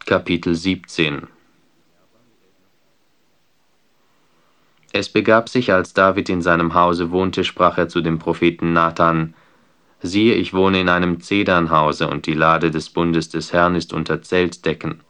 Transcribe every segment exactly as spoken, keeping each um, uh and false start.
Kapitel siebzehn. Es begab sich, als David in seinem Hause wohnte, sprach er zu dem Propheten Nathan: Siehe, ich wohne in einem Zedernhause, und die Lade des Bundes des Herrn ist unter Zeltdecken.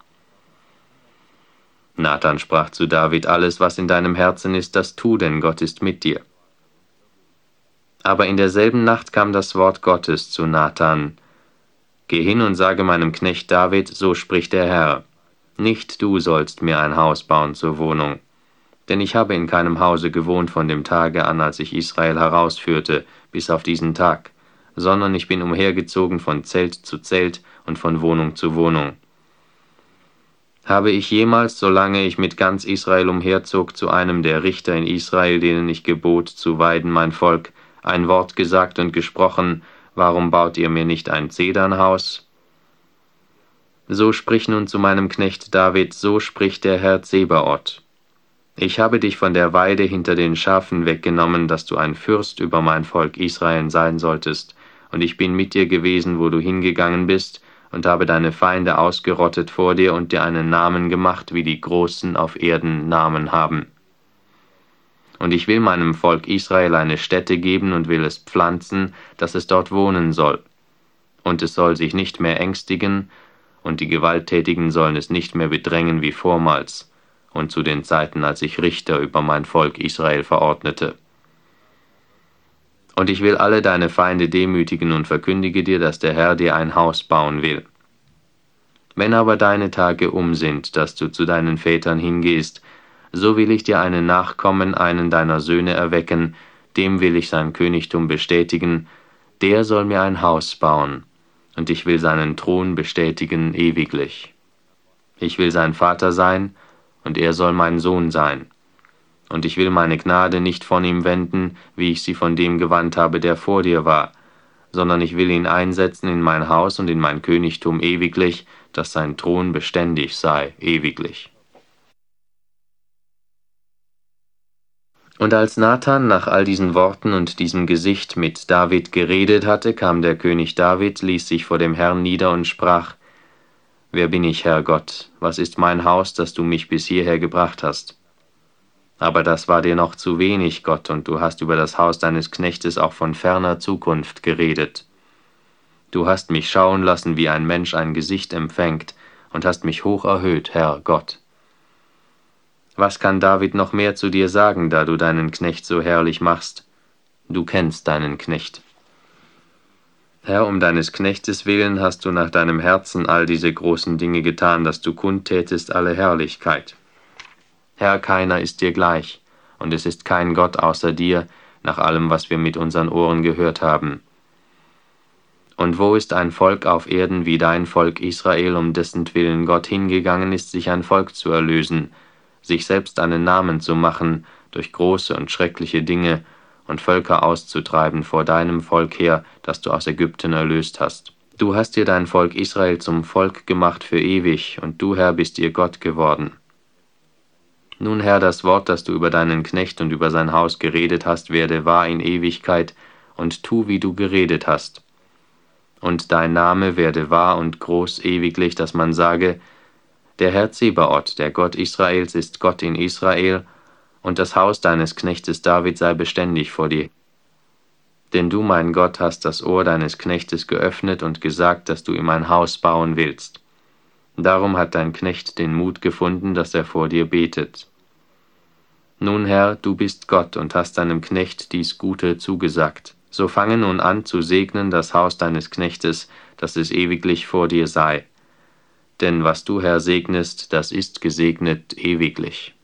Nathan sprach zu David: Alles, was in deinem Herzen ist, das tu, denn Gott ist mit dir. Aber in derselben Nacht kam das Wort Gottes zu Nathan: Geh hin und sage meinem Knecht David, so spricht der Herr: Nicht du sollst mir ein Haus bauen zur Wohnung. Denn ich habe in keinem Hause gewohnt von dem Tage an, als ich Israel herausführte, bis auf diesen Tag, sondern ich bin umhergezogen von Zelt zu Zelt und von Wohnung zu Wohnung. Habe ich jemals, solange ich mit ganz Israel umherzog, zu einem der Richter in Israel, denen ich gebot, zu weiden mein Volk, ein Wort gesagt und gesprochen: Warum baut ihr mir nicht ein Zedernhaus? So sprich nun zu meinem Knecht David, so spricht der Herr Zebaoth: Ich habe dich von der Weide hinter den Schafen weggenommen, dass du ein Fürst über mein Volk Israel sein solltest, und ich bin mit dir gewesen, wo du hingegangen bist, und habe deine Feinde ausgerottet vor dir und dir einen Namen gemacht, wie die Großen auf Erden Namen haben. Und ich will meinem Volk Israel eine Stätte geben und will es pflanzen, dass es dort wohnen soll. Und es soll sich nicht mehr ängstigen, und die Gewalttätigen sollen es nicht mehr bedrängen wie vormals, und zu den Zeiten, als ich Richter über mein Volk Israel verordnete. Und ich will alle deine Feinde demütigen und verkündige dir, dass der Herr dir ein Haus bauen will. Wenn aber deine Tage um sind, dass du zu deinen Vätern hingehst, so will ich dir einen Nachkommen, einen deiner Söhne erwecken, dem will ich sein Königtum bestätigen, der soll mir ein Haus bauen, und ich will seinen Thron bestätigen ewiglich. Ich will sein Vater sein, und er soll mein Sohn sein. Und ich will meine Gnade nicht von ihm wenden, wie ich sie von dem gewandt habe, der vor dir war, sondern ich will ihn einsetzen in mein Haus und in mein Königtum ewiglich, dass sein Thron beständig sei, ewiglich. Und als Nathan nach all diesen Worten und diesem Gesicht mit David geredet hatte, kam der König David, ließ sich vor dem Herrn nieder und sprach: Wer bin ich, Herr Gott? Was ist mein Haus, dass du mich bis hierher gebracht hast? Aber das war dir noch zu wenig, Gott, und du hast über das Haus deines Knechtes auch von ferner Zukunft geredet. Du hast mich schauen lassen, wie ein Mensch ein Gesicht empfängt, und hast mich hoch erhöht, Herr Gott. Was kann David noch mehr zu dir sagen, da du deinen Knecht so herrlich machst? Du kennst deinen Knecht. Herr, um deines Knechtes willen hast du nach deinem Herzen all diese großen Dinge getan, dass du kundtätest alle Herrlichkeit. Herr, keiner ist dir gleich, und es ist kein Gott außer dir, nach allem, was wir mit unseren Ohren gehört haben. Und wo ist ein Volk auf Erden wie dein Volk Israel, um dessen Willen Gott hingegangen ist, sich ein Volk zu erlösen, sich selbst einen Namen zu machen, durch große und schreckliche Dinge, und Völker auszutreiben vor deinem Volk her, das du aus Ägypten erlöst hast. Du hast dir dein Volk Israel zum Volk gemacht für ewig, und du, Herr, bist ihr Gott geworden. Nun, Herr, das Wort, das du über deinen Knecht und über sein Haus geredet hast, werde wahr in Ewigkeit, und tu, wie du geredet hast. Und dein Name werde wahr und groß ewiglich, dass man sage: Der Herr Zebaoth, der Gott Israels, ist Gott in Israel, und das Haus deines Knechtes David sei beständig vor dir. Denn du, mein Gott, hast das Ohr deines Knechtes geöffnet und gesagt, dass du ihm ein Haus bauen willst. Darum hat dein Knecht den Mut gefunden, dass er vor dir betet. Nun, Herr, du bist Gott und hast deinem Knecht dies Gute zugesagt. So fange nun an zu segnen das Haus deines Knechtes, dass es ewiglich vor dir sei. Denn was du, Herr, segnest, das ist gesegnet ewiglich.